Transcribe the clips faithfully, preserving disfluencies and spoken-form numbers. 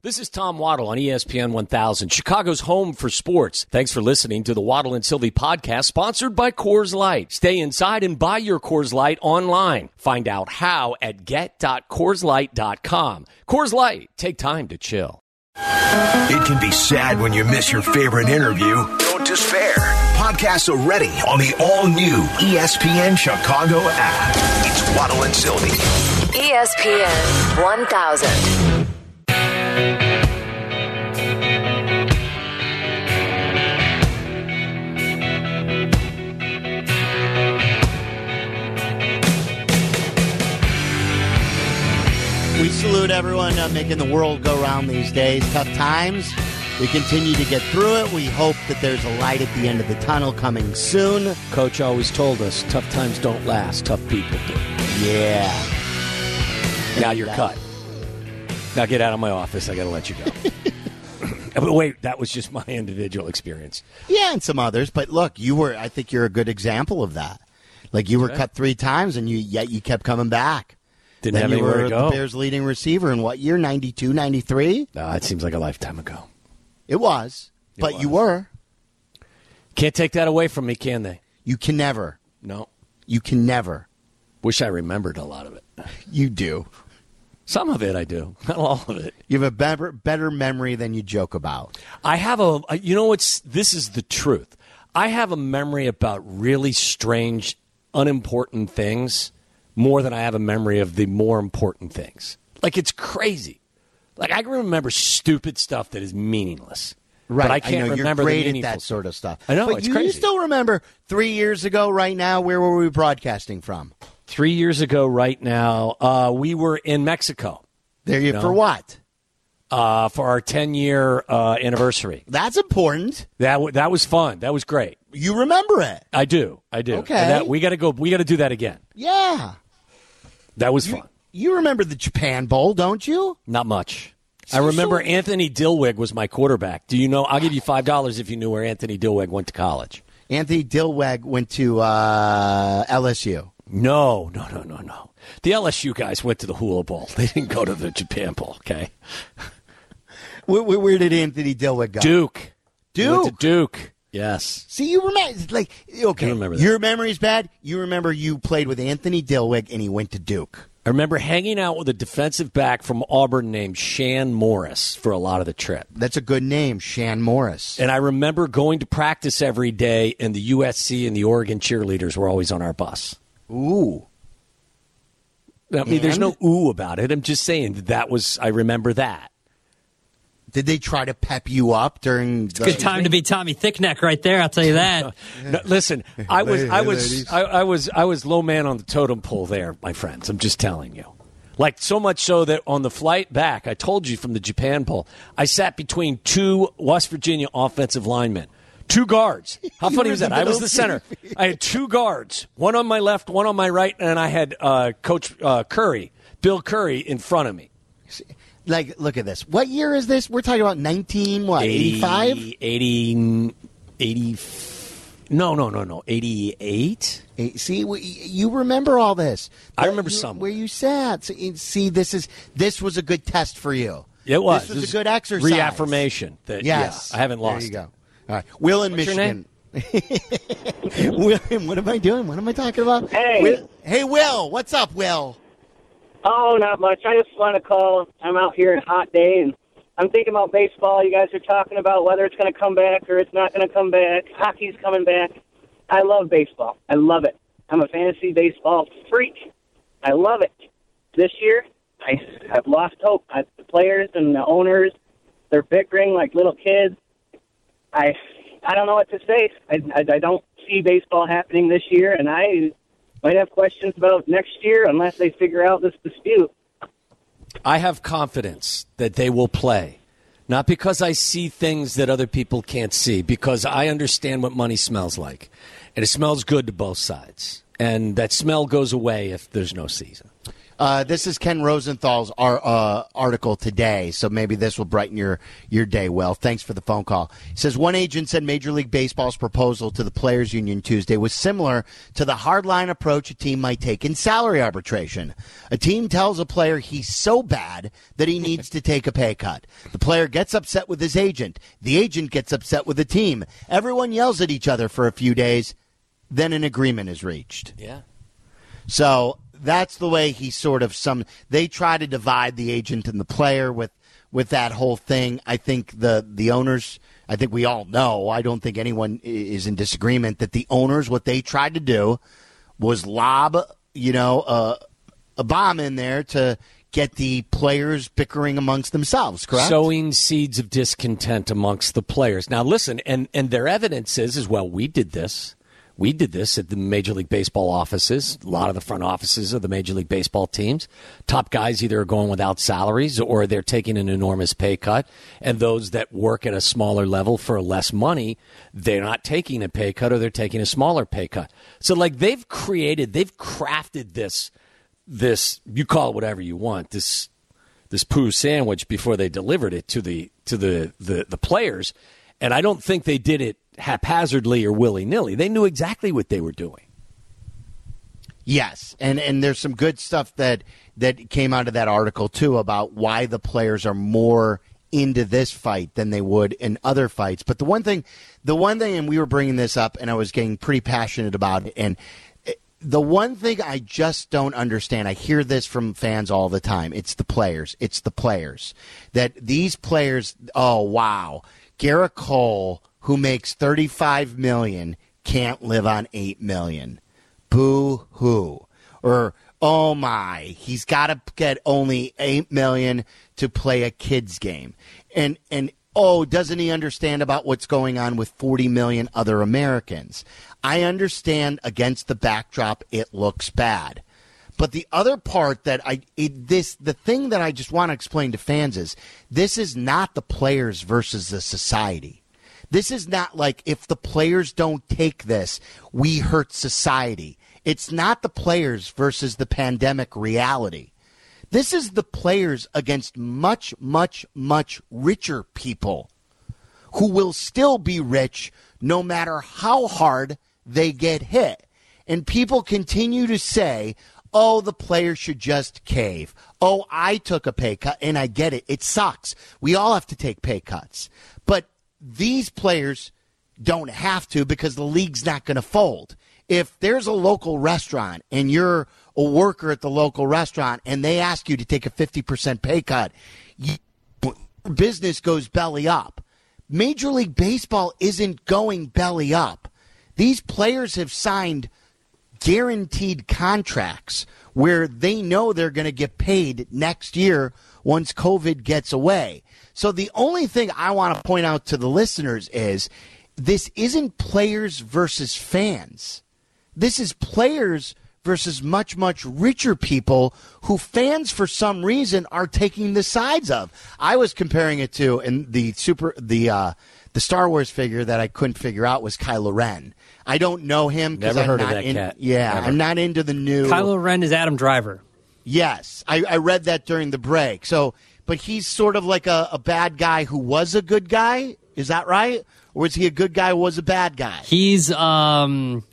This is Tom Waddle on E S P N one thousand, Chicago's home for sports. Thanks for listening to the Waddle and Sylvie podcast, sponsored by Coors Light. Stay inside and buy your Coors Light online. Find out how at get dot coors light dot com. Coors Light, take time to chill. It can be sad when you miss your favorite interview. Don't despair. Podcasts are ready on the all-new E S P N Chicago app. It's Waddle and Sylvie. E S P N one thousand. We salute everyone uh, making the world go round these days. Tough times. We continue to get through it. We hope that there's a light at the end of the tunnel coming soon. Coach always told us, tough times don't last, tough people do. Yeah. Now you're cut. Now get out of my office. I got to let you go. But wait, that was just my individual experience. Yeah, and some others. But look, you were. I think you're a good example of that. Like you were okay. cut three times, and you yet you kept coming back. Didn't then have you anywhere were to go. The Bears' leading receiver in what year? ninety-two, ninety-three? Uh, it seems like a lifetime ago. It was, it but was. you were. Can't take that away from me, can they? You can never. No. You can never. Wish I remembered a lot of it. You do. Some of it I do. Not all of it. You have a better, better memory than you joke about. I have a, you know what's, this is the truth. I have a memory about really strange, unimportant things more than I have a memory of the more important things. Like, it's crazy. Like, I can remember stupid stuff that is meaningless. Right. But I can't I know, remember you're great the meaningful at that sort of stuff. I know, but it's you, crazy. You still remember three years ago right now, where were we broadcasting from? Three years ago right now, uh, we were in Mexico. There you, you know? For what? Uh, for our ten-year uh, anniversary. That's important. That w- that was fun. That was great. You remember it? I do. I do. Okay. And that, we got to go. We got to do that again. Yeah. That was you, fun. You remember the Japan Bowl, don't you? Not much. So, I remember so, Anthony Dilweg was my quarterback. Do you know? I'll give you five dollars if you knew where Anthony Dilweg went to college. Anthony Dilweg went to uh, L S U. No, no, no, no, no. The L S U guys went to the Hula Bowl. They didn't go to the Japan Bowl, okay? Where, where, where did Anthony Dilweg go? Duke. Duke? He went to Duke. Yes. See, you remember, like, okay, remember that. Your memory's bad. You remember you played with Anthony Dilweg and he went to Duke. I remember hanging out with a defensive back from Auburn named Shan Morris for a lot of the trip. That's a good name, Shan Morris. And I remember going to practice every day, and the U S C and the Oregon cheerleaders were always on our bus. Ooh. I mean, and? there's no ooh about it. I'm just saying that was, I remember that. Did they try to pep you up during the Good time to be Tommy Thickneck right there, I'll tell you that. No, listen, I was I was I, I was I was low man on the totem pole there, my friends. I'm just telling you. Like, so much so that on the flight back, I told you from the Japan Bowl, I sat between two West Virginia offensive linemen. Two guards. How funny was that? I was the center. I had two guards, one on my left, one on my right, and I had uh, Coach uh, Curry, Bill Curry, in front of me. Like, look at this. What year is this? We're talking about nineteen, what, eighty-five? eighty, eighty, no, no, no, no, eighty-eight? See, you remember all this. I remember you, some. Where you sat. See, this is this was a good test for you. It was. This was a good exercise. Reaffirmation. That, yes. Yeah, I haven't lost There you go. it. All right. Will in What's Michigan. Will, what am I doing? What am I talking about? Hey. Will, hey, Will. What's up, Will? Oh, not much. I just want to call. I'm out here on a hot day, and I'm thinking about baseball. You guys are talking about whether it's going to come back or it's not going to come back. Hockey's coming back. I love baseball. I love it. I'm a fantasy baseball freak. I love it. This year, I have lost hope. I, the players and the owners, they're bickering like little kids. I I don't know what to say. I, I, I don't see baseball happening this year, and I might have questions about next year unless they figure out this dispute. I have confidence that they will play. Not because I see things that other people can't see, because I understand what money smells like. And it smells good to both sides. And that smell goes away if there's no season. Uh, this is Ken Rosenthal's our, uh, article today, so maybe this will brighten your, your day, Will. Thanks for the phone call. He says, one agent said Major League Baseball's proposal to the Players Union Tuesday was similar to the hardline approach a team might take in salary arbitration. A team tells a player he's so bad that he needs to take a pay cut. The player gets upset with his agent. The agent gets upset with the team. Everyone yells at each other for a few days. Then an agreement is reached. Yeah. So that's the way he sort of some. They try to divide the agent and the player with with that whole thing. I think the the owners. I think we all know. I don't think anyone is in disagreement that the owners, what they tried to do, was lob you know uh, a bomb in there to get the players bickering amongst themselves. Correct? Sowing seeds of discontent amongst the players. Now listen, and and their evidence is as well. We did this. We did this at the Major League Baseball offices, a lot of the front offices of the Major League Baseball teams. Top guys either are going without salaries or they're taking an enormous pay cut. And those that work at a smaller level for less money, they're not taking a pay cut or they're taking a smaller pay cut. So, like, they've created, they've crafted this, this you call it whatever you want, this this poo sandwich before they delivered it to the to the, the, the players. And I don't think they did it haphazardly or willy-nilly. They knew exactly what they were doing. Yes, and and there's some good stuff that that came out of that article, too, about why the players are more into this fight than they would in other fights. But the one thing, the one thing, and we were bringing this up, and I was getting pretty passionate about it, and the one thing I just don't understand, I hear this from fans all the time, it's the players. It's the players. That these players, oh, wow, Garrett Cole, who makes thirty-five million dollars, can't live on eight million dollars. Boo-hoo. Or, oh, my, he's got to get only eight million dollars to play a kid's game. And, and oh, doesn't he understand about what's going on with forty million other Americans? I understand against the backdrop it looks bad. But the other part that I it, this the thing that I just want to explain to fans is this is not the players versus the society. This is not like if the players don't take this, we hurt society. It's not the players versus the pandemic reality. This is the players against much, much, much richer people who will still be rich no matter how hard they get hit. And people continue to say, oh, the players should just cave. Oh, I took a pay cut, and I get it. It sucks. We all have to take pay cuts. But these players don't have to because the league's not going to fold. If there's a local restaurant and you're a worker at the local restaurant and they ask you to take a fifty percent pay cut, you, your business goes belly up. Major League Baseball isn't going belly up. These players have signed guaranteed contracts where they know they're going to get paid next year once COVID gets away. So the only thing I want to point out to the listeners is this isn't players versus fans. This is players versus much, much richer people who fans, for some reason, are taking the sides of. I was comparing it to, and the super, the uh, the Star Wars figure that I couldn't figure out was Kylo Ren. I don't know him because I'm heard not of that in, cat. Yeah, Never. I'm not into the new. Kylo Ren is Adam Driver. Yes, I, I read that during the break. So, but he's sort of like a, a bad guy who was a good guy. Is that right? Or is he a good guy who was a bad guy? He's um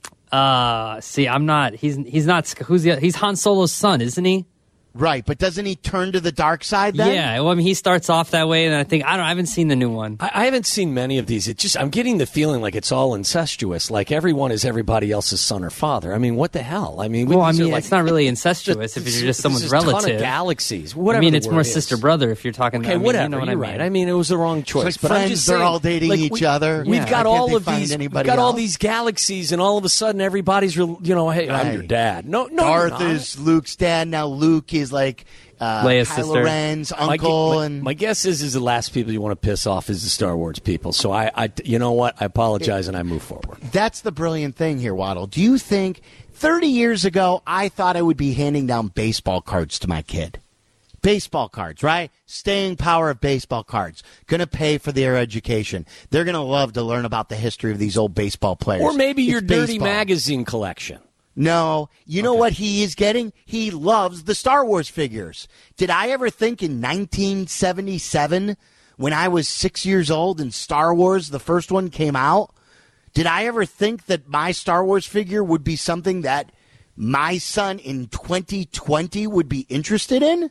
uh see, I'm not. He's he's not. Who's the? He's Han Solo's son, isn't he? Right, but doesn't he turn to the dark side then? Yeah, well, I mean, he starts off that way, and I think I don't. I haven't seen the new one. I, I haven't seen many of these. It just I'm getting the feeling like it's all incestuous. Like everyone is everybody else's son or father. I mean, what the hell? I mean, well, I these are mean, like, it's not really incestuous if you're just someone's there's relative. A ton of galaxies. Whatever I mean, the it's word more is. sister brother if you're talking. Okay, I mean, whatever. You know what you're I mean. right. I mean, it was the wrong choice. It's like but friends, I'm just they're saying, all dating like, each we, other. We've Yeah. got Why can't all they of find these. We've anybody got all else? these galaxies, and all of a sudden, everybody's real. You know, hey, I'm Right. your dad. No, no, Darth you're not. is Luke's dad. Now Luke is like uh, Leia's Kylo sister. Ren's My, uncle. my, and my guess is, is the last people you want to piss off is the Star Wars people. So I, I, you know what? I apologize and I move forward. That's the brilliant thing here, Waddle. Do you think thirty years ago I thought I would be handing down baseball cards to my kid? Baseball cards, right? Staying power of baseball cards. Going to pay for their education. They're going to love to learn about the history of these old baseball players. Or maybe your It's dirty baseball. magazine collection. No. You know Okay. what he is getting? He loves the Star Wars figures. Did I ever think in nineteen seventy-seven, when I was six years old and Star Wars, the first one, came out, did I ever think that my Star Wars figure would be something that my son in twenty twenty would be interested in?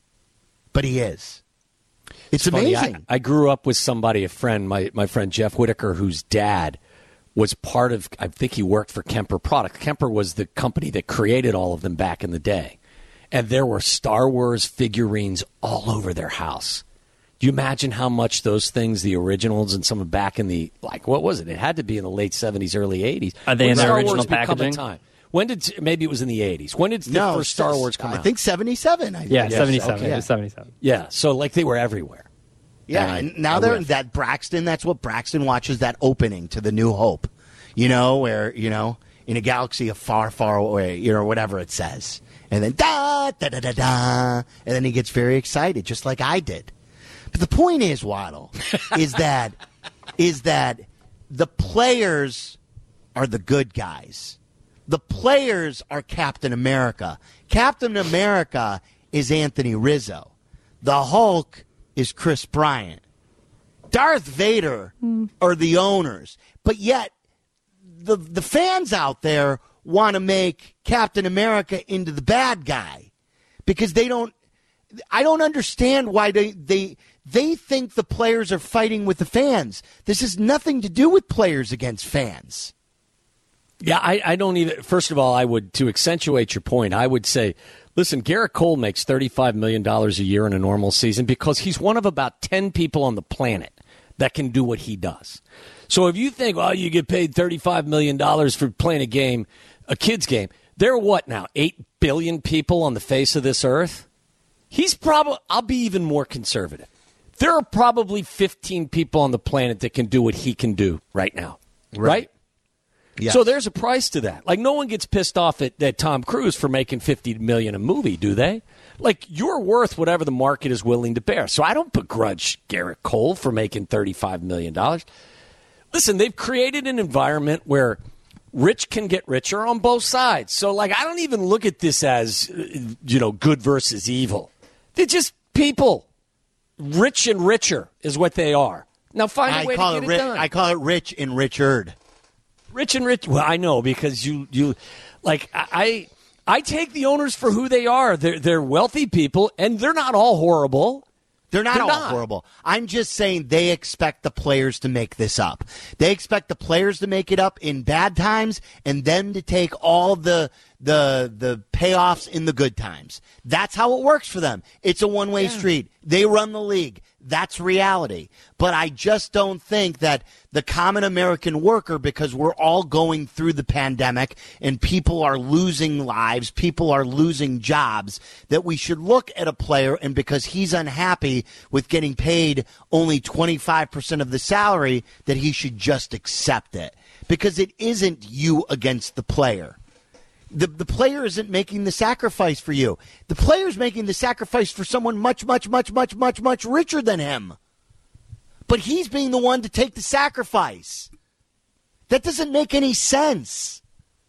But he is. It's, It's funny, amazing. I, I grew up with somebody, a friend, my, my friend Jeff Whitaker, whose dad was part of, I think he worked for Kemper Product. Kemper was the company that created all of them back in the day. And there were Star Wars figurines all over their house. Do you imagine how much those things, the originals and some of back in the, like, what was it? It had to be in the late seventies, early eighties. Are they When in their Star original Wars become a packaging? time? When did, maybe it was in the eighties. When did the no, first Star Wars come I out? I think seventy-seven. I think. Yeah, Yes, seventy-seven. okay. It was seventy-seven. Yeah, so like they were everywhere. Yeah, And I- and now I they're whiff. that Braxton. That's what Braxton watches. That opening to the New Hope, you know, where you know, in a galaxy of far, far away, you know, whatever it says, and then da da da da da, and then he gets very excited, just like I did. But the point is, Waddle, is that is that the players are the good guys. The players are Captain America. Captain America is Anthony Rizzo. The Hulk is Chris Bryant. Darth Vader are the owners. But yet, the the fans out there want to make Captain America into the bad guy because they don't. I don't understand why they they they think the players are fighting with the fans. This has nothing to do with players against fans. Yeah, I, I don't even. First of all, I would, to accentuate your point, I would say, listen, Garrett Cole makes thirty-five million dollars a year in a normal season because he's one of about ten people on the planet that can do what he does. So if you think, oh, you get paid thirty-five million dollars for playing a game, a kid's game, there are what now, eight billion people on the face of this earth? He's probably, I'll be even more conservative. There are probably fifteen people on the planet that can do what he can do right now, right? right? Yes. So there's a price to that. Like, no one gets pissed off at, at Tom Cruise for making fifty million dollars a movie, do they? Like, you're worth whatever the market is willing to bear. So I don't begrudge Garrett Cole for making thirty-five million dollars. Listen, they've created an environment where rich can get richer on both sides. So, like, I don't even look at this as, you know, good versus evil. They're just people. Rich and richer is what they are. Now find a I way call to it get ri- it done. I call it Rich and Richard. Rich and rich. Well, I know because you, you, like I, I take the owners for who they are. They're they're wealthy people, and they're not all horrible. They're not They're all not. horrible. I'm just saying they expect the players to make this up. They expect the players to make it up in bad times and them to take all the the the payoffs in the good times. That's how it works for them. It's a one-way street. They run the league. That's reality. But I just don't think that the common American worker, because we're all going through the pandemic and people are losing lives, people are losing jobs, that we should look at a player and because he's unhappy with getting paid only twenty-five percent of the salary, that he should just accept it. Because it isn't you against the player. The the player isn't making the sacrifice for you. The player's making the sacrifice for someone much, much, much, much, much, much richer than him. But he's being the one to take the sacrifice. That doesn't make any sense.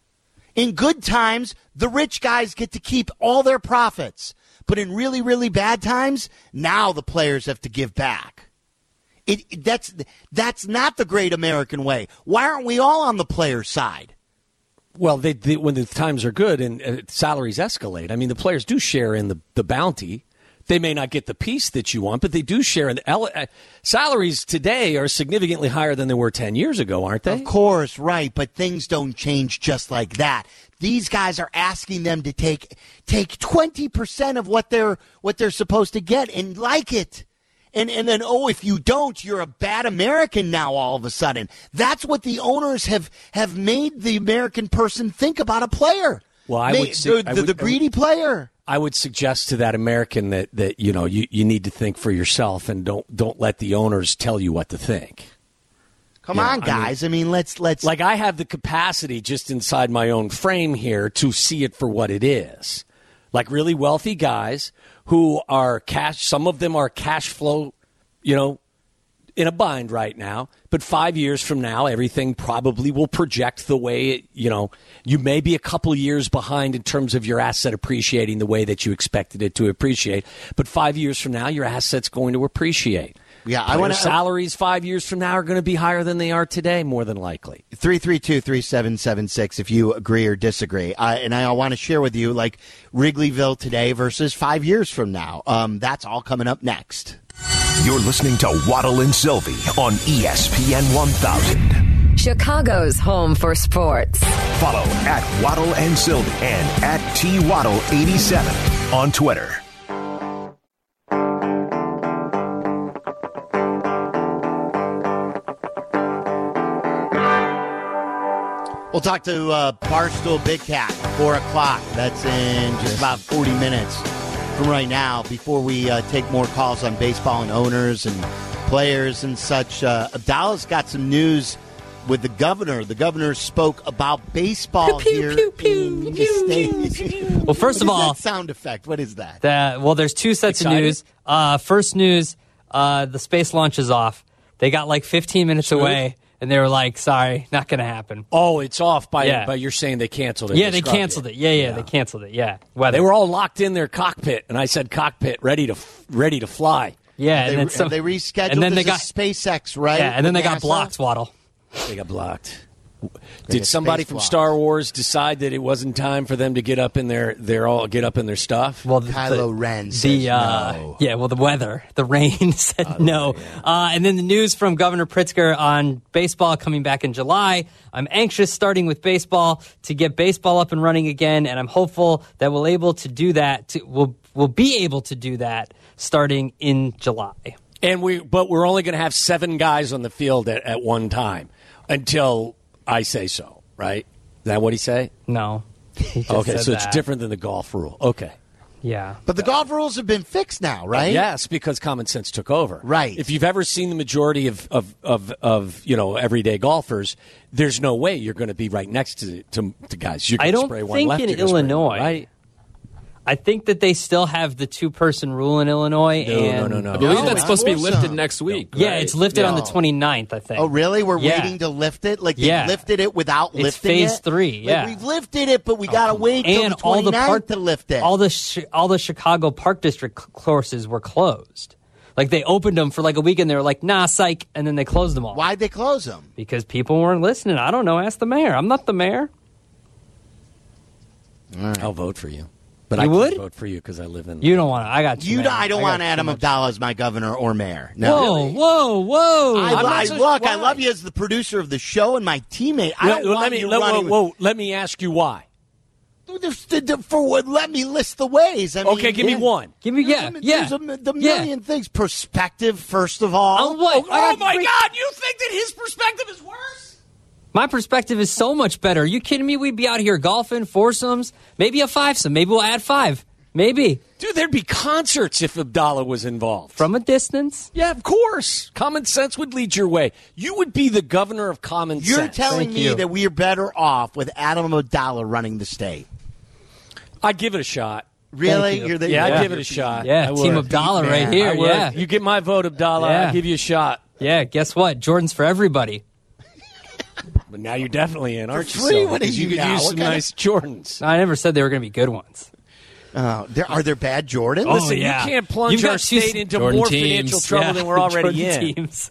In good times, the rich guys get to keep all their profits. But in really, really bad times, now the players have to give back. It, it that's that's not the great American way. Why aren't we all on the player's side? Well, they, they, when the times are good and uh, salaries escalate, I mean, the players do share in the, the bounty. They may not get the piece that you want, but they do share in the ele- uh, salaries today are significantly higher than they were ten years ago, aren't they? Of course, right, but things don't change just like that. These guys are asking them to take take twenty percent of what they're what they're supposed to get and like it. And and then, oh, if you don't, you're a bad American now all of a sudden. That's what the owners have, have made the American person think about a player. Well, I Ma- would su- the, I the, would- the greedy player. I would suggest to that American that, that you know, you, you need to think for yourself and don't don't let the owners tell you what to think. Come Yeah, on, I mean- guys. I mean, let's let's Like, I have the capacity just inside my own frame here to see it for what it is. Like, really wealthy guys who are cash, some of them are cash flow, you know, in a bind right now, but five years from now, everything probably will project the way, it, you know, you may be a couple years behind in terms of your asset appreciating the way that you expected it to appreciate. But five years from now, your asset's going to appreciate. Yeah, I want salaries five years from now are going to be higher than they are today, more than likely. three three two, three seven seven six if you agree or disagree. Uh, and I want to share with you, like, Wrigleyville today versus five years from now. Um, that's all coming up next. You're listening to Waddle and Sylvie on E S P N one thousand. Chicago's home for sports. Follow at Waddle and Sylvie and at T Waddle eighty-seven on Twitter. We'll talk to uh, Barstool Big Cat, four o'clock. That's in just about forty minutes from right now before we uh, take more calls on baseball and owners and players and such. Uh, Abdallah's got some news with the governor. The governor spoke about baseball Pew, pew, here pew, pew, in the pew, state. pew. Well, first What of is all, that sound effect. What is that? that, well, there's two sets Excited? of news. Uh, first news, uh, the space launch is off. They got like fifteen minutes away, and they were like, sorry, not going to happen. Oh, it's off by, Yeah. by you're saying they canceled it. Yeah, they scrubbed canceled it. Yeah, yeah, they canceled it. Yeah. Weather. They were all locked in their cockpit, and I said cockpit, ready to ready to fly. Yeah, They, and then some, they rescheduled and then this they is got SpaceX, right? Yeah, and then with they got NASA? blocked, Waddle. They got blocked. They Did got somebody space from blocked. Star Wars decide that it wasn't time for them to get up in their their all get up in their stuff? Well, the, Kylo the, Ren says the, uh, no. Yeah, well, the weather, the rain said no. Uh, and then the news from Governor Pritzker on baseball coming back in July. I'm anxious, starting with baseball, to get baseball up and running again, and I'm hopeful that we'll able to do that. To, we'll we'll be able to do that starting in July. And we, but we're only going to have seven guys on the field at, at one time until I say so. Right? Is that what he say? No. He just Okay, said so it's that. different than the golf rule. Okay. Yeah. But the golf rules have been fixed now, right? Yes, because common sense took over. Right. If you've ever seen the majority of of, of, of you know everyday golfers, there's no way you're going to be right next to to, to guys. You can I don't spray one think left, in you're gonna spray one Illinois, right? I think that they still have the two-person rule in Illinois. No, and no, no, no. I believe No, that's supposed to be it's lifted awesome. next week. Yeah, right? it's lifted on the No. twenty-ninth, I think. Oh, really? We're Yeah. waiting to lift it? Like, they Yeah. lifted it without It's lifting phase it? three, Like, yeah. we've lifted it, but we got to wait till And the all the twenty-ninth park to lift it. all the chi- all the Chicago Park District c- courses were closed. Like they opened them for like a week, and they were like, "Nah, psych," and then they closed them all. Why'd they close them? Because people weren't listening. I don't know. Ask the mayor. I'm not the mayor. I'll vote for you, but You I would? can't vote for you because I live in. You don't want to. I got you. You, man. I don't got want too Adam much. Abdallah as my governor or mayor. No. Whoa, whoa, whoa! I, I'm not I- so- look, I why? love you as the producer of the show and my teammate. I Let, don't let want me you let, whoa, running. whoa, let me ask you why. For what? Let me list the ways. I mean, Okay, give me yeah. one. Give me yeah, There's a- yeah. There's a, the Yeah. million things. Perspective, first of all. On what? Oh, I got my three- God! You think that his perspective is worse? My perspective is so much better. Are you kidding me? We'd be out here golfing, foursomes, maybe a fivesome. Maybe we'll add five. Maybe. Dude, there'd be concerts if Abdallah was involved. From a distance. Yeah, of course. Common sense would lead your way. You would be the governor of common You're sense. telling Thank me you. that we are better off with Adam Abdallah running the state. I'd give it a shot. Really? you. You're the, Yeah, Yeah. I'd give it a shot. Yeah, I would. Team Abdallah right man. here. I would. Yeah. You get my vote, Abdallah. Yeah. I'll give you a shot. Yeah, guess what? Jordan's for everybody. But now you're definitely in, aren't you? free? Sylvia? What are 'Cause you you could now? use What some kind of- nice Jordans. I never said they were going to be good ones. Uh, there, are there bad Jordans? Oh, Listen, yeah. you can't plunge You've our got two state into Jordan more teams. financial trouble Yeah, than we're already Jordan in. teams.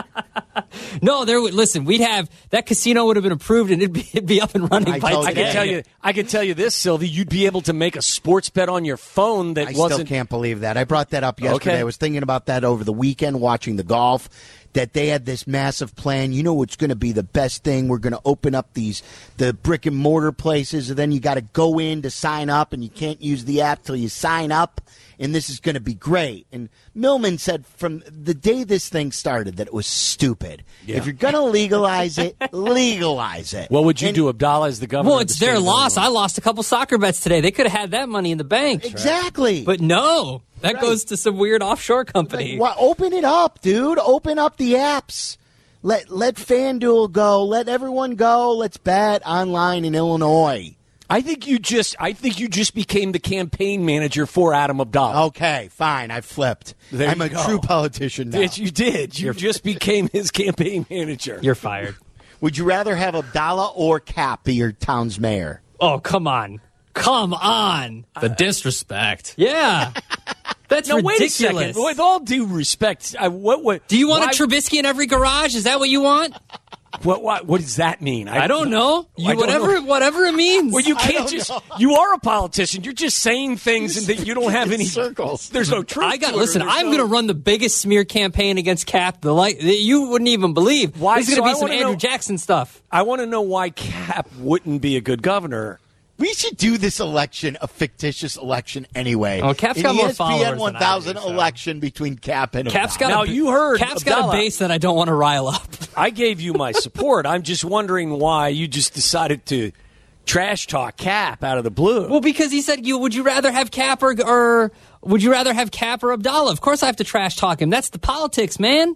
No, there. would Listen, we'd have that casino would have been approved, and it'd be, it'd be up and running I by told I today. can tell you, I can tell you this, Sylvie. You'd be able to make a sports bet on your phone that I still wasn't. can't believe that. I brought that up yesterday. Okay. I was thinking about that over the weekend watching the golf, that they had this massive plan. You know what's going to be the best thing? We're going to open up these the brick and mortar places, and then you got to go in to sign up, and you can't use the app till you sign up, and this is going to be great. And Millman said from the day this thing started that it was stupid. Yeah. If you're going to legalize it, legalize it. What would you And- do, Abdallah, as the governor? Well, of the it's state their of loss. I Illinois? lost a couple soccer bets today. They could have had that money in the bank. Exactly. But no, that Right. goes to some weird offshore company. Like, well, open it up, dude. Open up the apps. Let let FanDuel go. Let everyone go. Let's bet online in Illinois. I think you just I think you just became the campaign manager for Adam Abdallah. Okay, fine. I flipped. There I'm you a go. true politician now. Yes, you did. You just became his campaign manager. You're fired. Would you rather have Abdallah or Cap be your town's mayor? Oh, come on. Come on. The disrespect. Yeah. That's no, ridiculous. wait a second. With all due respect, I, what, what, Do you want why, a Trubisky in every garage? Is that what you want? What, what, what does that mean? I, I don't know. You I don't whatever know. whatever it means. Well, you can't just. know. You are a politician. You're just saying things and that you don't have any circles. There's no truth. I got to it, listen. or there's I'm no- going to run the biggest smear campaign against Cap. The like that you wouldn't even believe. Why? This is So going I to be some wanna Andrew know- Jackson stuff. I want to know why Cap wouldn't be a good governor. We should do this election a fictitious election anyway. Oh, Cap's An got more E S P N followers than I one thousand do, so. election between Cap and Cap's got Abdallah. Now, a, you heard Cap's got a Abdallah. base that I don't want to rile up. I gave you my support. I'm just wondering why you just decided to trash talk Cap out of the blue. Well, because he said, "You would you rather have Cap or, or would you rather have Cap or Abdallah?" Of course, I have to trash talk him. That's the politics, man.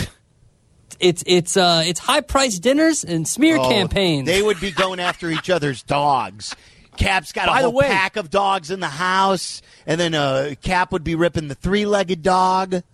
It's it's uh it's high priced dinners and smear Oh, campaigns. They would be going after each other's dogs. Cap's got a By the whole way- pack of dogs in the house, and then uh, Cap would be ripping the three-legged dog.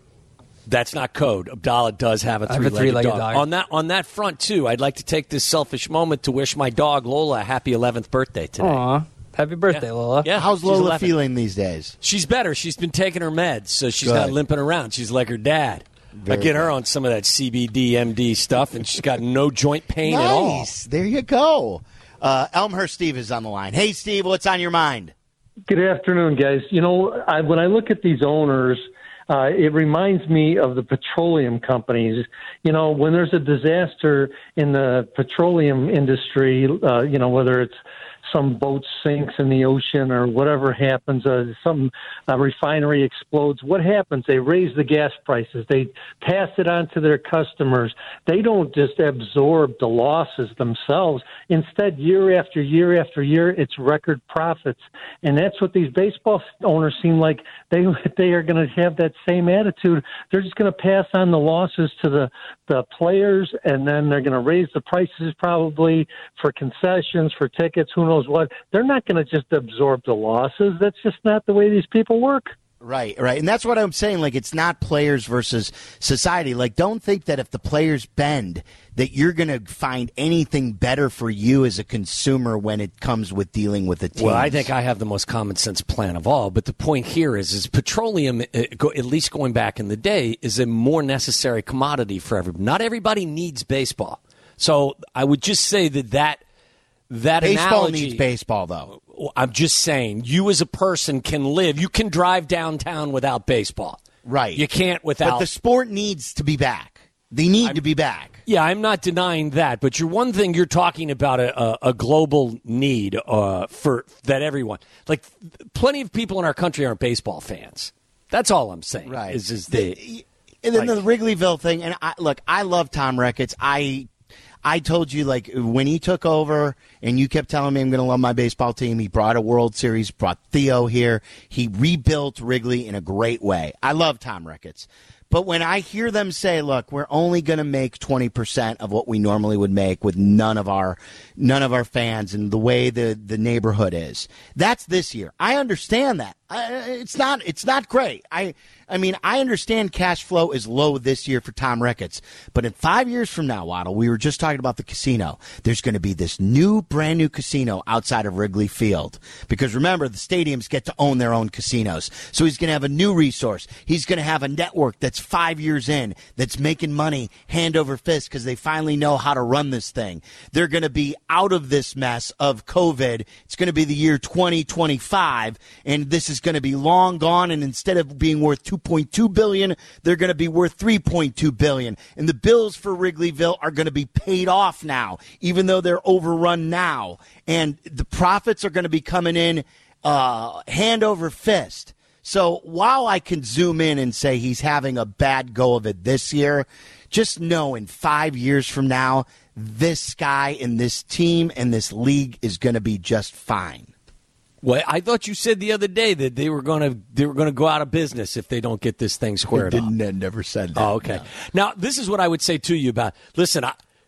That's not code. Abdallah does have a I have a three-legged, three-legged dog. dog. On that on that front too, I'd like to take this selfish moment to wish my dog Lola a happy eleventh birthday today. Aw, happy birthday, Yeah. Lola. Yeah, How's she's Lola eleven. feeling these days? She's better. She's been taking her meds, so she's Good. not limping around. She's like her dad. Very I get her good. on some of that C B D, M D stuff, and she's got no joint pain at all. Nice. There you go. Uh, Elmhurst Steve is on the line. Hey, Steve, what's on your mind? Good afternoon, guys. You know, I, when I look at these owners, uh, it reminds me of the petroleum companies. You know, when there's a disaster in the petroleum industry, uh, you know, whether it's some boat sinks in the ocean or whatever happens, uh, some uh, refinery explodes, what happens? They raise the gas prices. They pass it on to their customers. They don't just absorb the losses themselves. Instead, year after year after year, it's record profits. And that's what these baseball owners seem like they they are going to have that same attitude. They're just going to pass on the losses to the, the players, and then they're going to raise the prices probably for concessions, for tickets, who knows what. They're not going to just absorb the losses. That's just not the way these people work. Right, right. And that's what I'm saying. Like, it's not players versus society. Like, don't think that if the players bend, that you're going to find anything better for you as a consumer when it comes with dealing with the team. Well, I think I have the most common sense plan of all. But the point here is, is petroleum, uh, go, at least going back in the day, is a more necessary commodity for everybody. Not everybody needs baseball. So I would just say that that, that baseball analogy, needs baseball, though. I'm just saying, you as a person can live. You can drive downtown without baseball. Right. You can't without. But the sport needs to be back. They need I'm, to be back. Yeah, I'm not denying that. But you're one thing. You're talking about a, a, a global need uh, for that everyone. Like, plenty of people in our country aren't baseball fans. That's all I'm saying. Right. Is, is the, And then like- the Wrigleyville thing. And I, look, I love Tom Ricketts. I. I told you, like, when he took over and you kept telling me I'm going to love my baseball team, he brought a World Series, brought Theo here. He rebuilt Wrigley in a great way. I love Tom Ricketts. But when I hear them say, look, we're only going to make twenty percent of what we normally would make with none of our none of our fans and the way the, the neighborhood is, that's this year. I understand that. I, it's not it's not great. I I mean, I understand cash flow is low this year for Tom Ricketts, but in five years from now, Waddle, we were just talking about the casino. There's going to be this new, brand new casino outside of Wrigley Field. Because remember, the stadiums get to own their own casinos. So he's going to have a new resource. He's going to have a network that's five years in, that's making money hand over fist because they finally know how to run this thing. They're going to be out of this mess of COVID. It's going to be the year twenty twenty-five, and this is going to be long gone, and instead of being worth two point two billion dollars, they're going to be worth three point two billion dollars. And the bills for Wrigleyville are going to be paid off now, even though they're overrun now. And the profits are going to be coming in uh, hand over fist. So while I can zoom in and say he's having a bad go of it this year, just know in five years from now, this guy and this team and this league is going to be just fine. Well, I thought you said the other day that they were going to they were going to go out of business if they don't get this thing squared I up. didn't, I never said that. Oh, okay. No. Now, this is what I would say to you about. Listen, I,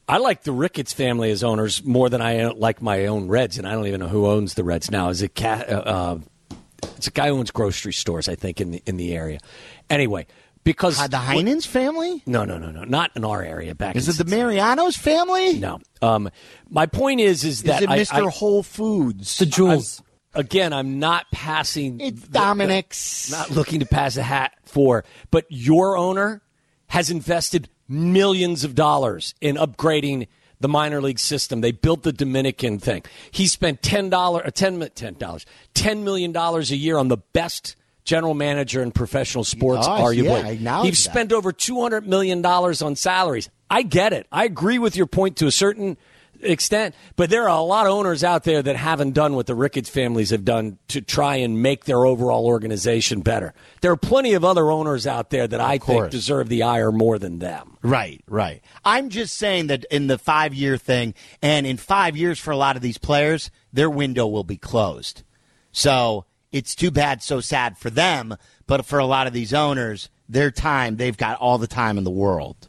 I like the Ricketts family as owners more than I like my own Reds, and I don't even know who owns the Reds now. Is it Cat? Uh, uh, it's a guy who owns grocery stores, I think, in the in the area. Anyway, because uh, the Heinens family? No, no, no, no, not in our area. Back is in it the Mariano's family? No. Um, my point is, is that is it Mister I, I, Whole Foods? The Jules. I'm, again, I'm not passing. It's the, Dominic's. The, not looking to pass a hat for, but your owner has invested millions of dollars in upgrading the minor league system. They built the Dominican thing. He spent ten dollars, ten dollars, ten million dollars a year on the best general manager in professional sports, oh, arguably. Yeah, He's that. spent over two hundred million dollars on salaries. I get it. I agree with your point to a certain extent, but there are a lot of owners out there that haven't done what the Ricketts families have done to try and make their overall organization better. There are plenty of other owners out there that I think deserve the ire more than them. Right, right. I'm just saying that in the five-year thing, and in five years for a lot of these players, their window will be closed. So it's too bad, so sad for them, but for a lot of these owners, their time, they've got all the time in the world.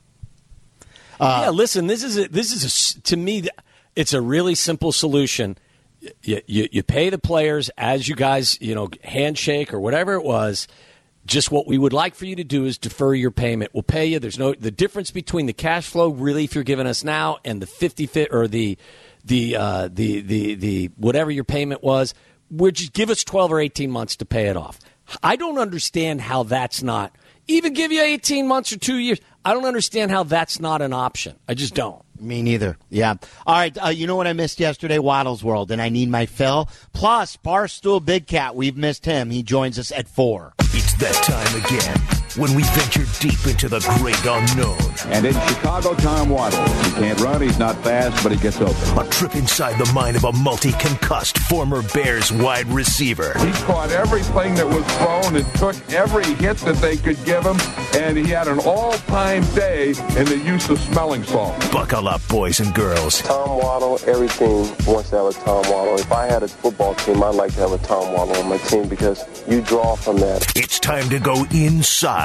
Uh, yeah, listen, this is a, this is a, to me, it's a really simple solution. You, you you pay the players as you guys, you know, handshake or whatever it was. Just what we would like for you to do is defer your payment. We'll pay you. There's no the difference between the cash flow relief you're giving us now and the fifty fit or the the uh, the the the whatever your payment was. Would just give us twelve or eighteen months to pay it off. I don't understand how that's not. Even give you eighteen months or two years. I don't understand how that's not an option. I just don't. Me neither. Yeah. All right. Uh, you know what I missed yesterday? Waddle's World, and I need my fill. Plus, Barstool Big Cat. We've missed him. He joins us at four. It's that time again when we venture deep into the great unknown. And in Chicago, Tom Waddle. He can't run, he's not fast, but he gets open. A trip inside the mind of a multi-concussed former Bears wide receiver. He caught everything that was thrown and took every hit that they could give him, and he had an all-time day in the use of smelling salt. Buckle up, boys and girls. Tom Waddle, everything wants to have a Tom Waddle. If I had a football team, I'd like to have a Tom Waddle on my team because you draw from that. It's time to go inside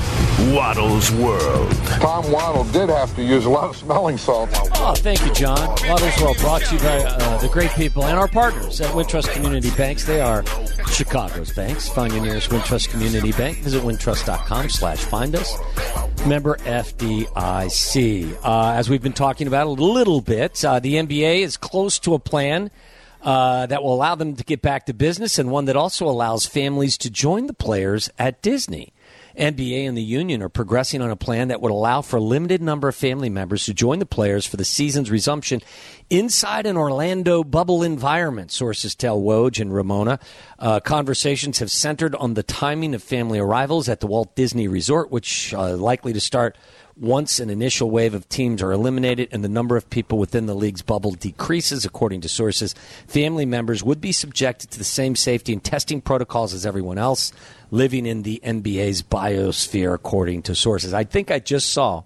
Waddle's World. Tom Waddle did have to use a lot of smelling salt. Oh, thank you, John. Waddle's World brought to you by uh, the great people and our partners at Wintrust Community Banks. They are Chicago's banks. Find your nearest Wintrust Community Bank. Visit wintrust.com slash find us. Member F D I C. Uh, as we've been talking about a little bit, uh, the N B A is close to a plan uh, that will allow them to get back to business and one that also allows families to join the players at Disney. N B A and the union are progressing on a plan that would allow for a limited number of family members to join the players for the season's resumption inside an Orlando bubble environment, sources tell Woj and Ramona. Uh, conversations have centered on the timing of family arrivals at the Walt Disney Resort, which are uh, likely to start once an initial wave of teams are eliminated and the number of people within the league's bubble decreases, according to sources. Family members would be subjected to the same safety and testing protocols as everyone else living in the N B A's biosphere, according to sources. I think I just saw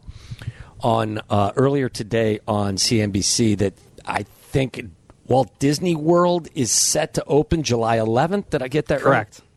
on uh, earlier today on C N B C that I think Walt Disney World is set to open July eleventh. Did I get that Correct. right?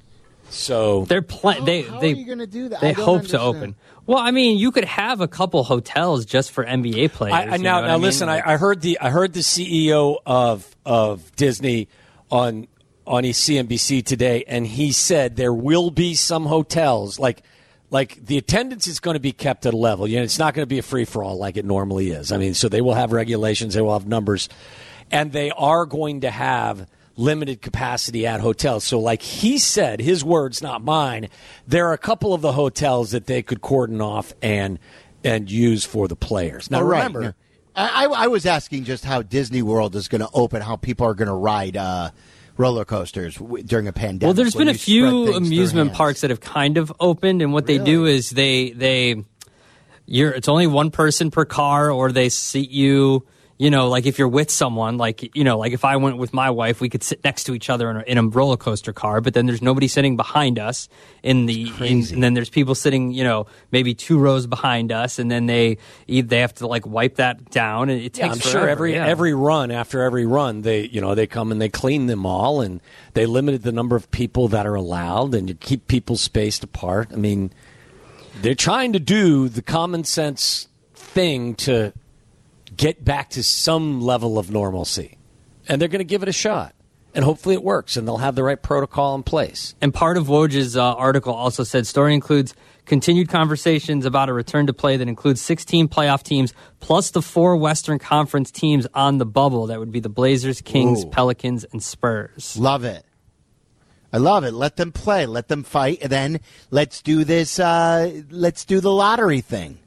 So they're pl- they how they are you gonna do that? They I don't hope understand. to open. Well, I mean, you could have a couple hotels just for N B A players. I, I, you now, know what now I mean? listen. I, I heard the I heard the C E O of of Disney on on C N B C today, and he said there will be some hotels like like the attendance is going to be kept at a level. You know, it's not going to be a free for all like it normally is. I mean, so they will have regulations, they will have numbers, and they are going to have limited capacity at hotels. So like he said, his words, not mine, there are a couple of the hotels that they could cordon off and and use for the players. Now, Oh, right. remember, I, I was asking just how Disney World is going to open, how people are going to ride uh, roller coasters w- during a pandemic. Well, there's when been a you spread few things through amusement hands. parks that have kind of opened, and what they do Really? is they they you're it's only one person per car, or they seat you. You know, like if you're with someone, like, you know, like if I went with my wife, we could sit next to each other in a, in a roller coaster car, but then there's nobody sitting behind us in the, in, and then there's people sitting, you know, maybe two rows behind us, and then they they have to like wipe that down, and it takes yeah, I'm forever, sure every yeah. every run after every run, they you know they come and they clean them all, and they limited the number of people that are allowed, and you keep people spaced apart. I mean, they're trying to do the common sense thing to get back to some level of normalcy. And they're going to give it a shot. And hopefully it works, and they'll have the right protocol in place. And part of Woj's uh, article also said story includes continued conversations about a return to play that includes sixteen playoff teams plus the four Western Conference teams on the bubble. That would be the Blazers, Kings, Ooh. Pelicans, and Spurs. Love it. I love it. Let them play. Let them fight. And then let's do this. Uh, let's do the lottery thing.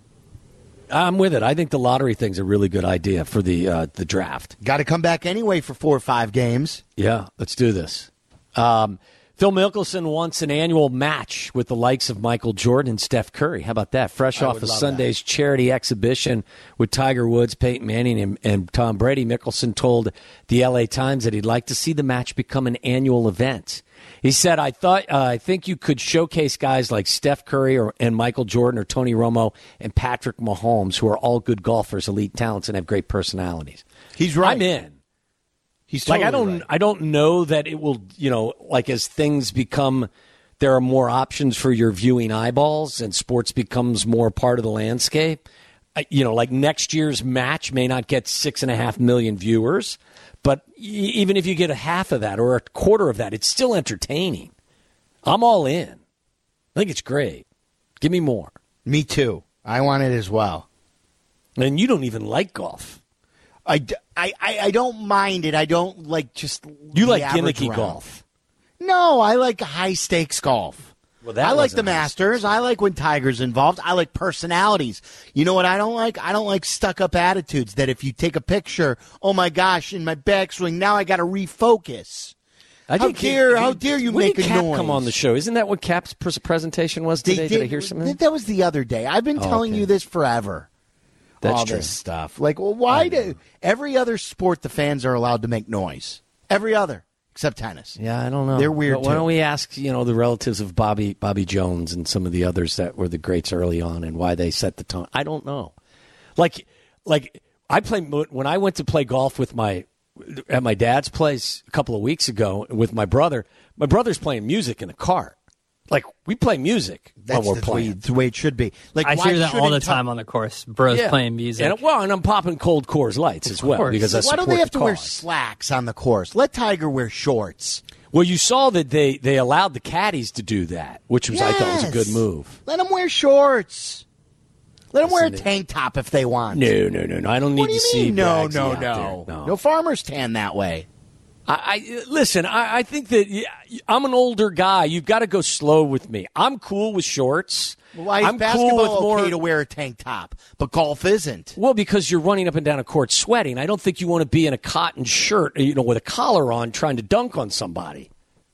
I'm with it. I think the lottery thing's a really good idea for the uh, the draft. Got to come back anyway for four or five games. Yeah, let's do this. Um, Phil Mickelson wants an annual match with the likes of Michael Jordan and Steph Curry. How about that? Fresh I off would of love Sunday's that. charity exhibition with Tiger Woods, Peyton Manning, and, and Tom Brady, Mickelson told the L A Times that he'd like to see the match become an annual event. He said, I thought, uh, I think you could showcase guys like Steph Curry or, and Michael Jordan or Tony Romo and Patrick Mahomes, who are all good golfers, elite talents, and have great personalities. He's right. I'm in. He's totally like I don't right. I don't know that it will, you know, like as things become, there are more options for your viewing eyeballs and sports becomes more part of the landscape. I, you know, like next year's match may not get six and a half million viewers. But even if you get a half of that or a quarter of that, it's still entertaining. I'm all in. I think it's great. Give me more. Me too. I want it as well. And you don't even like golf. I, I, I don't mind it. I don't like just You like gimmicky round. golf. No, I like high-stakes golf. Well, that I like the nice. Masters. I like when Tiger's involved. I like personalities. You know what I don't like? I don't like stuck-up attitudes that if you take a picture, oh, my gosh, in my backswing, now I got to refocus. I how dare, how dare you when make did a Cap noise? come on the show? Isn't that what Cap's presentation was today? Did, did I hear something? That was the other day. I've been oh, telling okay. you this forever. That's All true. this stuff. Like, well, why do every other sport the fans are allowed to make noise? Every other. Except tennis. Yeah, I don't know. They're weird, But why too. don't we ask, you know, the relatives of Bobby Bobby Jones and some of the others that were the greats early on and why they set the tone? I don't know. Like, like I play when I went to play golf with my at my dad's place a couple of weeks ago with my brother. My brother's playing music in the car. Like, we play music That's while we're the playing. Way, the way it should be. Like, I why hear that all the shouldn't time on the course. Bros Yeah. playing music. And, well, and I'm popping cold Coors Lights as well course. because I Why support don't they have the to wear cause. slacks on the course? Let Tiger wear shorts. Well, you saw that they, they allowed the caddies to do that, which was I thought was a good Yes. move. Let them wear shorts. Let them wear a Listen, tank top if they want. No, no, no, no. I don't need What do to you see. mean? No, Bragsy no, out no, there. no. no. farmers tan that way. I, I listen. I, I think that yeah, I'm an older guy. You've got to go slow with me. I'm cool with shorts. Well, why is I'm basketball cool with more. okay to wear a tank top, but golf isn't? Well, because you're running up and down a court sweating. I don't think you want to be in a cotton shirt, you know, with a collar on, trying to dunk on somebody.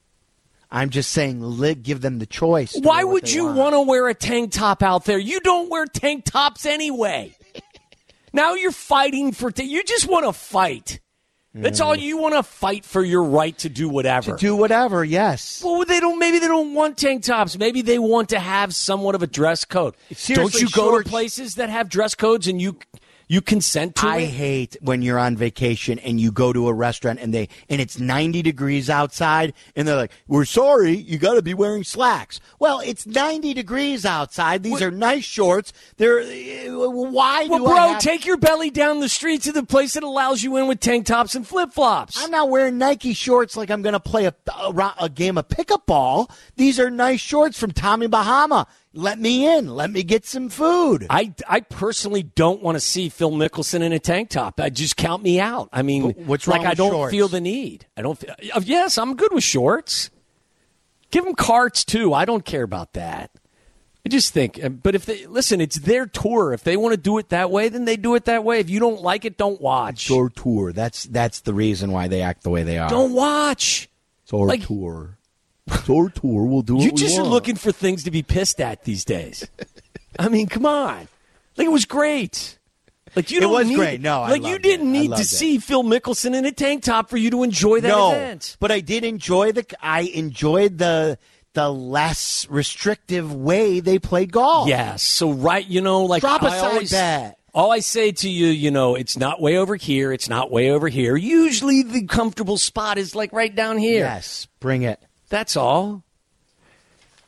I'm just saying, li- give them the choice. to Why wear what would they you want. want to wear a tank top out there? You don't wear tank tops anyway. Now you're fighting for. T- you just want to fight. That's all you want to fight for your right to do whatever. To do whatever, yes. Well, they don't. Maybe they don't want tank tops. Maybe they want to have somewhat of a dress code. Seriously, don't you go shorts- to places that have dress codes and you you consent to I it? hate when you're on vacation and you go to a restaurant and they and it's ninety degrees outside and they're like, "We're sorry, you got to be wearing slacks." Well, it's ninety degrees outside. These What- are nice shorts. They're uh, why Well, do bro, I have- take your belly down the street to the place that allows you in with tank tops and flip flops. I'm not wearing Nike shorts like I'm going to play a, a, a game of pickup ball. These are nice shorts from Tommy Bahama. Let me in. Let me get some food. I, I personally don't want to see Phil Mickelson in a tank top. I just count me out. I mean, But what's wrong like I with don't shorts? feel the need. I don't. Feel, uh, yes, I'm good with shorts. Give them carts too. I don't care about that. I just think. uh, But if they listen, it's their tour. If they want to do it that way, then they do it that way. If you don't like it, don't watch. It's our tour. That's that's the reason why they act the way they are. Don't watch. It's our like- tour. It's our tour. We'll do what You we just are want. looking for things to be pissed at these days. I mean, come on. Like, it was great. Like you It don't was need, great. No, I like you loved didn't it. I need to loved it. see Phil Mickelson in a tank top for you to enjoy that no, event. but I did enjoy the. I enjoyed the the less restrictive way they played golf. Yes. So right, you know, like Drop a I side always, bet. all I say to you, you know, it's not way over here. It's not way over here. Usually, the comfortable spot is like right down here. Yes, bring it. That's all.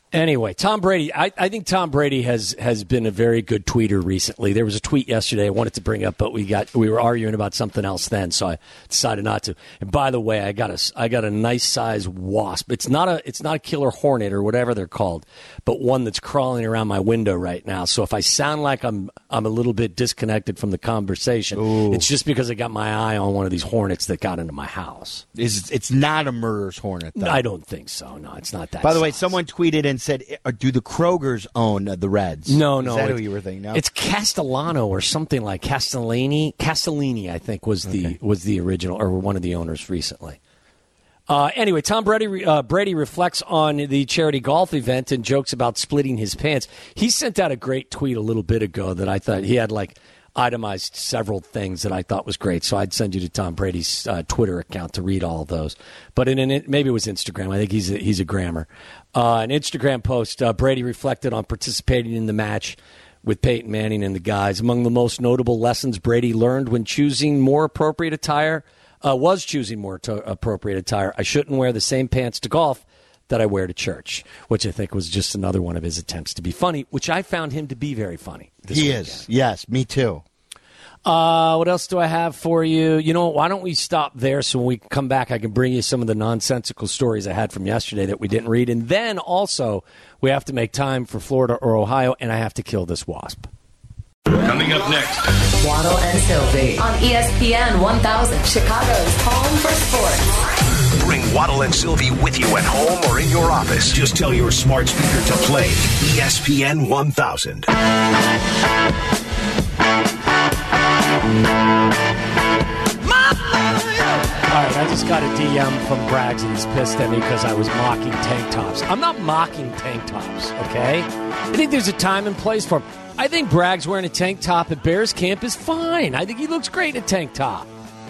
Anyway, Tom Brady, I, I think Tom Brady has, has been a very good tweeter recently. There was a tweet yesterday I wanted to bring up, but we got we were arguing about something else then, so I decided not to. And by the way, I got a I got a nice size wasp. It's not a it's not a killer hornet or whatever they're called, but one that's crawling around my window right now. So if I sound like I'm I'm a little bit disconnected from the conversation, Ooh. It's just because I got my eye on one of these hornets that got into my house. Is it's not a murderous hornet, though? I don't think so. No, it's not that. By the size. way, someone tweeted and said, "Do the Krogers own uh, the Reds?" No, no. Is that it, who you were thinking? No? It's Castellano or something like Castellini. Castellini, I think, was the Okay. was the original or one of the owners recently. Uh, anyway, Tom Brady uh, Brady reflects on the charity golf event and jokes about splitting his pants. He sent out a great tweet a little bit ago that I thought he had like itemized several things that I thought was great. So I'd send you to Tom Brady's uh, Twitter account to read all of those. But in an, maybe it was Instagram. I think he's a, he's a grammer. Uh, an Instagram post, uh, Brady reflected on participating in the match with Peyton Manning and the guys. Among the most notable lessons Brady learned when choosing more appropriate attire, uh, was choosing more to- appropriate attire. I shouldn't wear the same pants to golf that I wear to church, which I think was just another one of his attempts to be funny, which I found him to be very funny. This he weekend. is. Yes, me too. Uh, what else do I have for you? You know, why don't we stop there so when we come back, I can bring you some of the nonsensical stories I had from yesterday that we didn't read. And then also, we have to make time for Florida or Ohio, and I have to kill this wasp. Coming up next. Waddle and Sylvie on E S P N one thousand, Chicago's home for sports. Bring Waddle and Sylvie with you at home or in your office. Just tell your smart speaker to play E S P N one thousand. All right, I just got a D M from Braggs, and he's pissed at me because I was mocking tank tops. I'm not mocking tank tops, okay? I think there's a time and place for them. I think Braggs wearing a tank top at Bears camp is fine. I think he looks great in a tank top.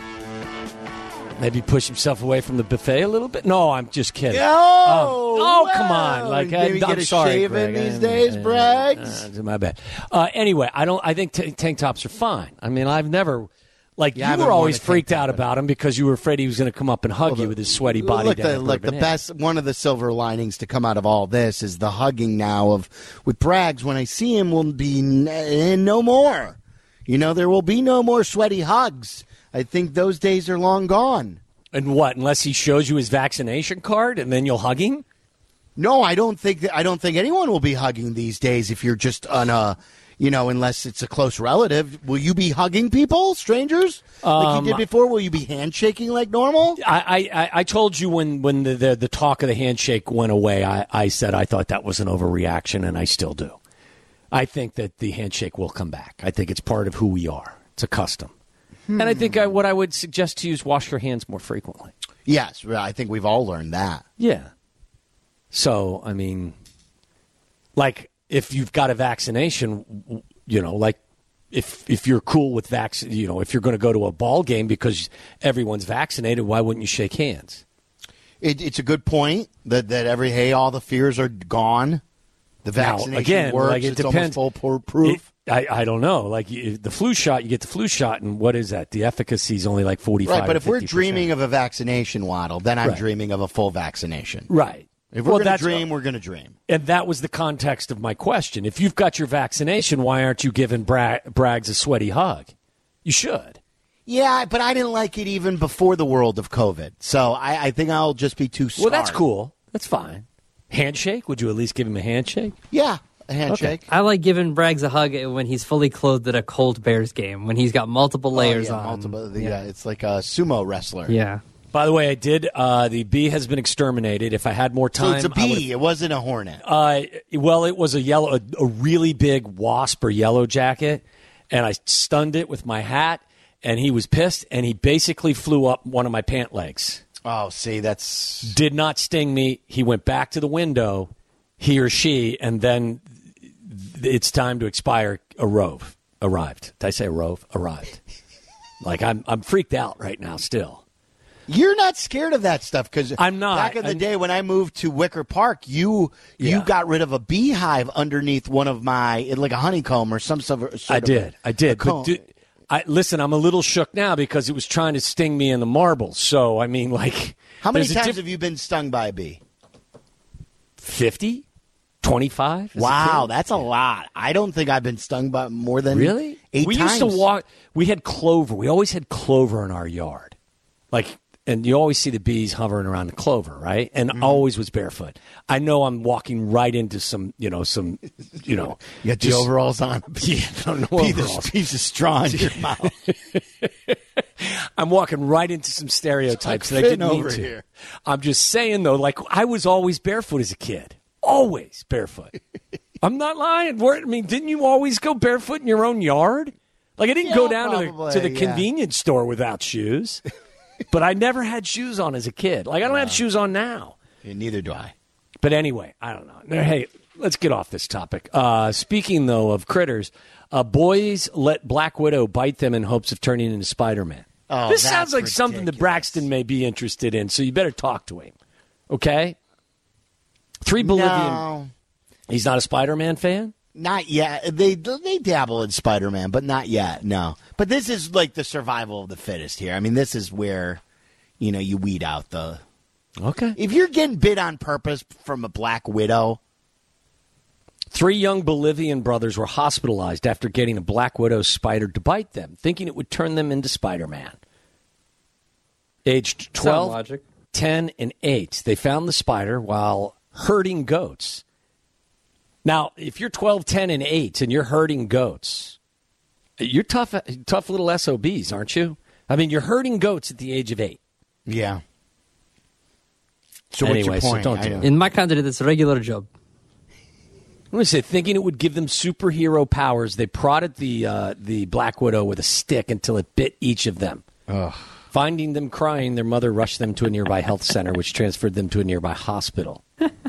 Maybe push himself away from the buffet a little bit? No, I'm just kidding. Oh, um, oh wow. come on. Like, Maybe I, I'm get a sorry, shave Greg. in these I, days, uh, Braggs. Uh, my bad. Uh, anyway, I don't. I think t- tank tops are fine. I mean, I've never... Like, Yeah, I you were haven't always worn a tank freaked top, out but- about him because you were afraid he was going to come up and hug Well, you the- with his sweaty body Look, down the, at look the Bourbon Inn. best, one of the silver linings to come out of all this is the hugging now of with Braggs. When I see him, will be n- no more. You know, there will be no more sweaty hugs. I think those days are long gone. And what? Unless he shows you his vaccination card, and then you'll hug him? No, I don't think that, I don't think anyone will be hugging these days. If you're just on a, you know, unless it's a close relative, will you be hugging people, strangers, like Um, you did before? Will you be handshaking like normal? I, I, I told you when, when the, the, the talk of the handshake went away, I, I said I thought that was an overreaction, and I still do. I think that the handshake will come back. I think it's part of who we are. It's a custom. Hmm. And I think I, what I would suggest to you is wash your hands more frequently. Yes, I think we've all learned that. Yeah. So, I mean, like, if you've got a vaccination, you know, like, if if you're cool with vac, you know, if you're going to go to a ball game because everyone's vaccinated, why wouldn't you shake hands? It, it's a good point that, that every, hey, all the fears are gone. The vaccination now, again, works. like, it it's depends. almost full proof. It, I, I don't know. Like, you, the flu shot, you get the flu shot, and what is that? The efficacy is only like forty-five Right, but if we're fifty percent. dreaming of a vaccination, Waddle, then I'm Right. dreaming of a full vaccination. Right. If we're Well, going to that's- dream, we're going to dream. And that was the context of my question. If you've got your vaccination, why aren't you giving Bra- Braggs a sweaty hug? You should. Yeah, but I didn't like it even before the world of COVID. So I, I think I'll just be too scarred. Well, that's cool. That's fine. Handshake? Would you at least give him a handshake? Yeah, a handshake. I like giving Braggs a hug when he's fully clothed at a cold Bears game, when he's got multiple layers oh, yeah, on. Multiple, the, yeah. It's like a sumo wrestler. Yeah. By the way, I did. Uh, the bee has been exterminated. If I had more So time, it's a I would've- bee. It wasn't a hornet. Uh, well, it was a yellow, a, a really big wasp or yellow jacket, and I stunned it with my hat, and he was pissed, and he basically flew up one of my pant legs. Oh, see, that's... Did not sting me. He went back to the window, he or she, and then it's time to expire. A rove arrived. Did I say a rove? Arrived. Like, I'm, I'm freaked out right now still. You're not scared of that stuff because I'm not. Back in the I'm, day when I moved to Wicker Park, you Yeah. you got rid of a beehive underneath one of my like a honeycomb or some sort of. I did. A, I did. a comb. But do, I, listen, I'm a little shook now because it was trying to sting me in the marbles. So I mean, like, how many there's a times diff- have you been stung by a bee? fifty? twenty-five? Wow, that's a lot. I don't think I've been stung by more than really? eight we times. used to walk. We had clover. We always had clover in our yard. Like, and you always see the bees hovering around the clover, right? And Mm-hmm. always was barefoot. I know I'm walking right into some, you know, some, you know. You got the overalls on. Yeah, no, no piece, overalls. Of, piece of straw in your mouth. I'm walking right into some stereotypes like that I didn't mean over to. here. I'm just saying, though, like, I was always barefoot as a kid. Always barefoot. I'm not lying. Where, I mean, didn't you always go barefoot in your own yard? Like, I didn't Yeah, go down probably, to the, to the yeah. convenience store without shoes. But I never had shoes on as a kid. Like, I don't have shoes on now. Yeah, neither do I. But anyway, I don't know. Hey, let's get off this topic. Uh, speaking, though, of critters, uh, boys let Black Widow bite them in hopes of turning into Spider-Man. Oh, this that's sounds like something that ridiculous. Braxton may be interested in, so you better talk to him. Okay? Three Bolivian. No, He's not a Spider-Man fan? not yet. They they dabble in Spider-Man, but not yet. No, but this is like the survival of the fittest here. I mean, this is where you know you weed out the. Okay. If you're getting bit on purpose from a Black Widow, Three young Bolivian brothers were hospitalized after getting a Black Widow spider to bite them, thinking it would turn them into Spider-Man. Aged Sound twelve, logic. ten, and eight, they found the spider while herding goats. Now, if you're twelve, ten, and eight, and you're herding goats, you're tough, tough little S O Bs, aren't you? I mean, you're herding goats at the age of eight. yeah. So Anyway, what's so your point? don't I do know. it. In my country, that's a regular job. I'm going to say, thinking it would give them superhero powers, they prodded the uh, the Black Widow with a stick until it bit each of them. Ugh. Finding them crying, their mother rushed them to a nearby health center, which transferred them to a nearby hospital.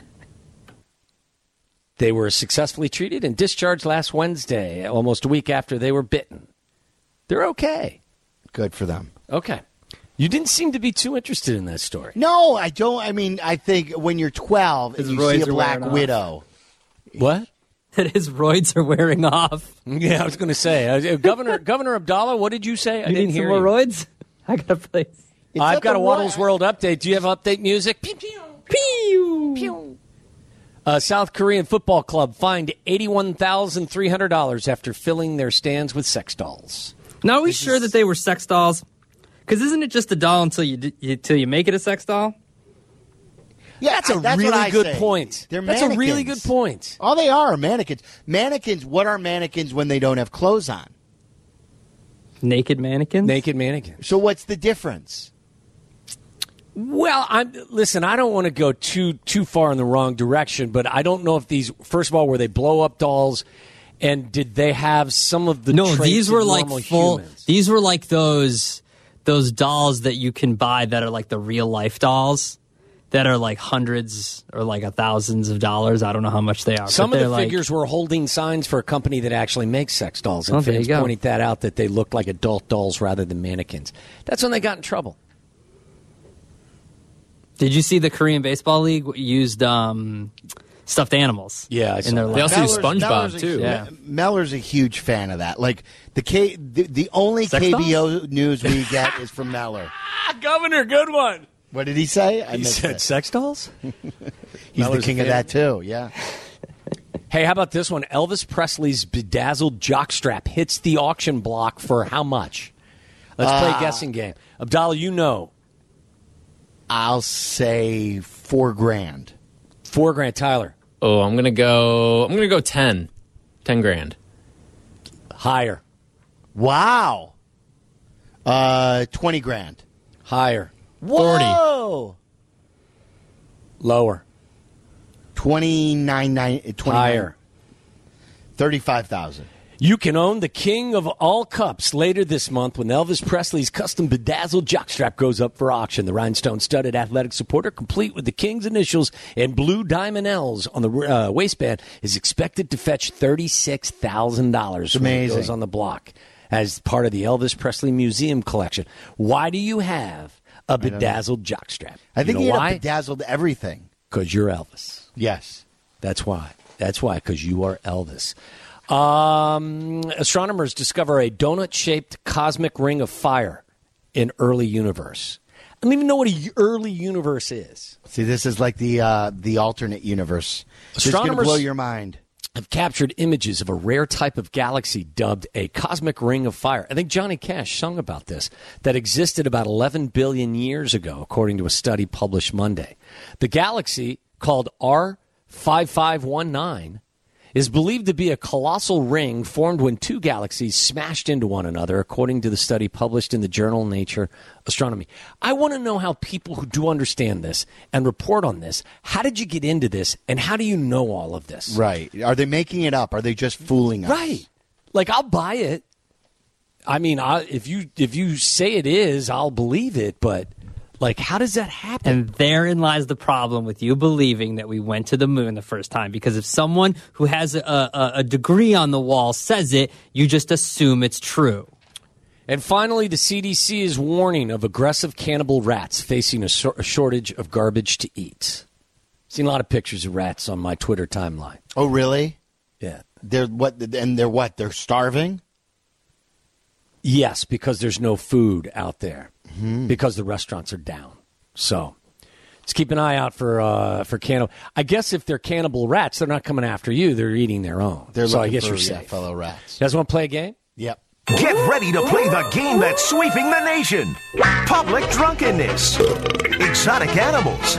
They were successfully treated and discharged last Wednesday, almost a week after they were bitten. They're okay. Good for them. Okay. You didn't seem to be too interested in that story. No, I don't. I mean, I think when you're twelve and His you roids see a are Black wearing off. Widow, What? That his roids are wearing off. Yeah, I was going to say. Uh, Governor Governor Abdallah, what did you say? I You didn't need hear some more you. roids? I got a place. It's I've not got the a Waddles ro- World update. Do you have update music? Pew, pew, pew, pew. Uh, South Korean football club fined eighty-one thousand three hundred dollars after filling their stands with sex dolls. Now, are we sure that they were sex dolls? Because isn't it just a doll until you, d- you until you make it a sex doll? Yeah, That's a I- that's what really I good say. point. They're That's a really mannequins. good point. All they are are mannequins. Mannequins. What are mannequins when they don't have clothes on? Naked mannequins? Naked mannequins. So what's the difference? Well, I'm listen. I don't want to go too too far in the wrong direction, but I don't know if these. First of all, were they blow up dolls, and did they have some of the? No, traits these were of like normal full. humans? These were like those those dolls that you can buy that are like the real life dolls that are like hundreds or like a thousands of dollars. I don't know how much they are. Some but of the they're like, figures were holding signs for a company that actually makes sex dolls, and Oh, there fans you go. pointed that out that they looked like adult dolls rather than mannequins. That's when they got in trouble. Did you see the Korean Baseball League used um, stuffed animals? Yeah, I saw in their that. They lineup? also use Mellor's- SpongeBob, Mellor's a- too. Yeah. Me- Meller's a huge fan of that. Like the K, the, the only Sex K B O news we get is from Meller. Ah, Governor, good one. What did he say? I He missed said it. sex dolls. He's Meller's the king a of fan. that too. Yeah. Hey, how about this one? Elvis Presley's bedazzled jockstrap hits the auction block for how much? Let's play a guessing game. Abdallah, you know. I'll say four grand. Four grand. Tyler, Oh, I'm gonna go. I'm gonna go ten. Ten grand. higher. Wow. Uh, twenty grand. Higher. Whoa. Lower. Twenty nine nine. Higher. Thirty-five thousand. You can own the king of all cups later this month when Elvis Presley's custom bedazzled jockstrap goes up for auction. The rhinestone-studded athletic supporter, complete with the king's initials and blue diamond L's on the uh, waistband, is expected to fetch thirty-six thousand dollars when it amazing. goes on the block as part of the Elvis Presley Museum collection. Why do you have a bedazzled jockstrap? I think you he know had why? bedazzled everything. Because you're Elvis. Yes. That's why. That's why, because you are Elvis. Um, astronomers discover a donut-shaped cosmic ring of fire in early universe. I don't even know what an early universe is. See, this is like the uh, the alternate universe. It's going to blow your mind. Have captured images of a rare type of galaxy dubbed a cosmic ring of fire. I think Johnny Cash sung about this, that existed about eleven billion years ago, according to a study published Monday. The galaxy, called R five five one nine, is believed to be a colossal ring formed when two galaxies smashed into one another, according to the study published in the journal Nature Astronomy. I want to know how people who do understand this and report on this, how did you get into this, and how do you know all of this? Right. Are they making it up? Are they just fooling us? Right. Like, I'll buy it. I mean, I, if you if you say it is, I'll believe it, but... Like, how does that happen? And therein lies the problem with you believing that we went to the moon the first time. Because if someone who has a, a, a degree on the wall says it, you just assume it's true. And finally, the C D C is warning of aggressive cannibal rats facing a, so- a shortage of garbage to eat. Seen a lot of pictures of rats on my Twitter timeline. Oh, really? Yeah. They're what? And they're what? They're starving? Yes, because there's no food out there. Mm-hmm. Because the restaurants are down. So let's keep an eye out for uh, for cannibal. I guess if they're cannibal rats, they're not coming after you. They're eating their own. They're so I looking guess for, you're yeah, safe. fellow rats. You guys want to play a game? Yep. Get ready to play the game that's sweeping the nation. Public drunkenness. Exotic animals.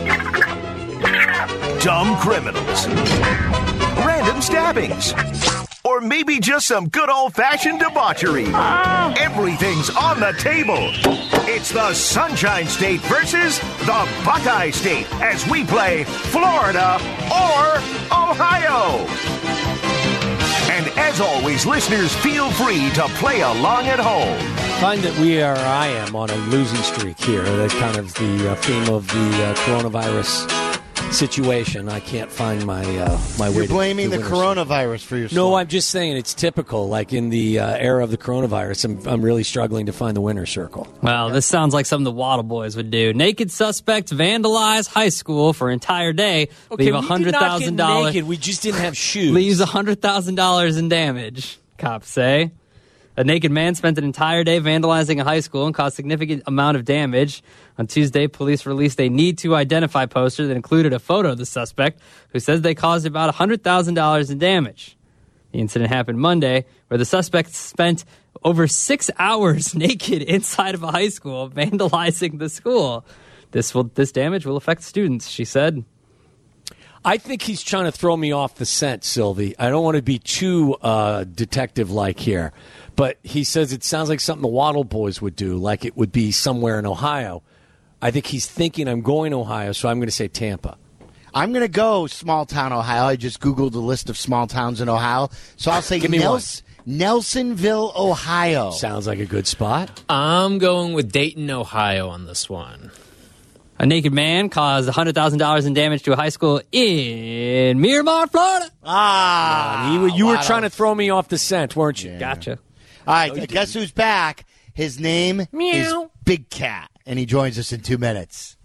Dumb criminals. Random stabbings. Or maybe just some good old-fashioned debauchery. Everything's on the table. It's the Sunshine State versus the Buckeye State as we play Florida or Ohio. And as always, listeners, feel free to play along at home. Find that we are, I am, on a losing streak here. That's kind of the uh, theme of the uh, coronavirus situation. I can't find my uh, my way. You're to blaming the, the coronavirus for your No, score. I'm just saying it's typical. Like in the uh, era of the coronavirus, I'm, I'm really struggling to find the winner's circle. Well, this sounds like something the Waddle Boys would do. Naked suspect vandalize high school for entire day. Okay, leave we one hundred thousand did not dollars. get naked. We just didn't have shoes. Leaves one hundred thousand dollars in damage, cops say. A naked man spent an entire day vandalizing a high school and caused significant amount of damage. On Tuesday, police released a need-to-identify poster that included a photo of the suspect, who says they caused about one hundred thousand dollars in damage. The incident happened Monday, where the suspect spent over six hours naked inside of a high school, vandalizing the school. This will this damage will affect students, she said. I think he's trying to throw me off the scent, Sylvie. I don't want to be too uh, detective-like here. But he says it sounds like something the Waddle Boys would do, like it would be somewhere in Ohio. I think he's thinking I'm going to Ohio, so I'm going to say Tampa. I'm going to go small-town Ohio. I just Googled a list of small towns in Ohio. So I'll say Give me Nels- Nelsonville, Ohio. Sounds like a good spot. I'm going with Dayton, Ohio on this one. A naked man caused one hundred thousand dollars in damage to a high school in Miramar, Florida. Ah. He, you were Waddle. trying to throw me off the scent, weren't you? Yeah. Gotcha. All right, guess who's back? His name Meow. is Big Cat, and he joins us in two minutes.